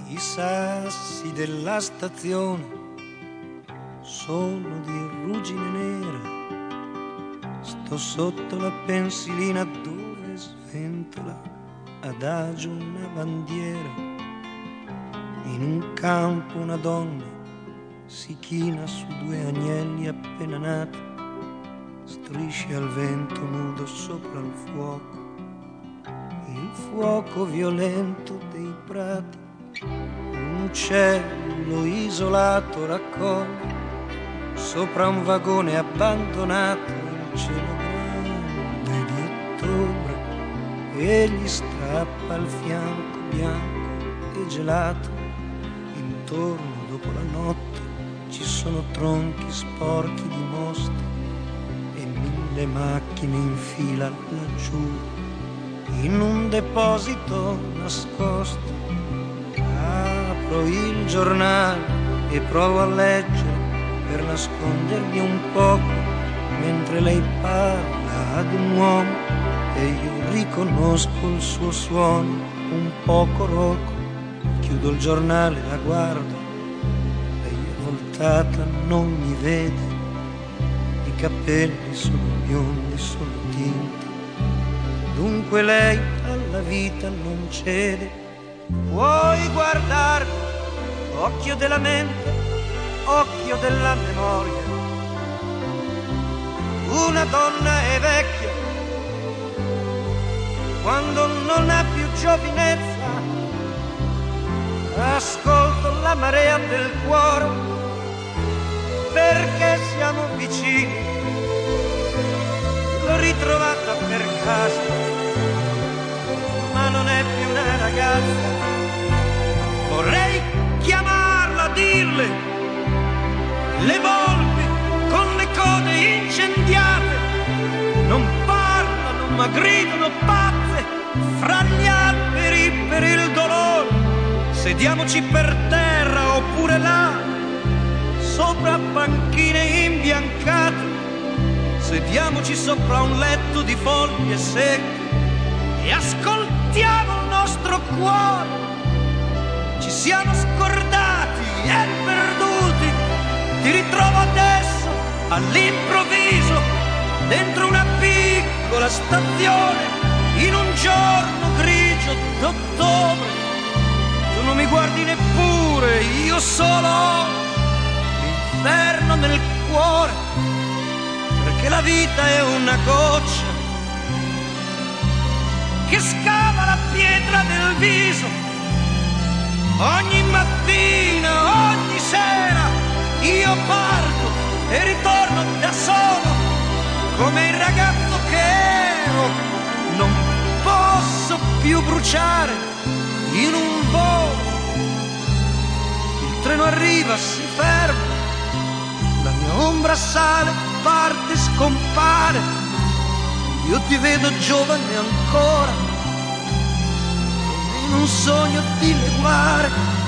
I sassi della stazione sono di ruggine nera. Sto sotto la pensilina dove sventola adagio una bandiera. In un campo una donna si china su due agnelli appena nati, strisce al vento nudo sopra il fuoco violento dei prati. Un uccello isolato raccoglie sopra un vagone abbandonato il cielo grande di ottobre e gli strappa il fianco bianco e gelato. Intorno dopo la notte ci sono tronchi sporchi di moste e 1000 macchine in fila laggiù in un deposito nascosto. Apro il giornale e provo a leggere per nascondermi un poco mentre lei parla ad un uomo e io riconosco il suo suono un poco roco. Chiudo il giornale, la guardo, lei è voltata, non mi vede, i capelli sono biondi, sono tinti, dunque lei alla vita non cede. Puoi guardarmi, occhio della mente, occhio della memoria. Una donna è vecchia quando non ha più giovinezza. Ascolto la marea del cuore perché siamo vicini. L'ho ritrovata per caso, ma non è più una ragazza. Vorrei chiamarla, dirle le volpi con le code incendiate non parlano ma gridano pazze fra gli alberi per il dolore. Sediamoci per terra oppure là sopra panchine imbiancate, sediamoci sopra un letto di foglie secche e ascoltiamo il nostro cuore. Ci siamo scordati e perduti, ti ritrovo adesso all'improvviso dentro una piccola stazione in un giorno grigio d'ottobre. Tu non mi guardi neppure, io solo ho l'inferno nel cuore, perché la vita è una goccia che scava la pietra del viso. Ogni mattina, ogni sera io parto e ritorno da solo come il ragazzo che ero. Non posso più bruciare in un volo. Il treno arriva, si ferma, la mia ombra sale, parte, scompare. Io ti vedo giovane ancora, in un sogno di leguare.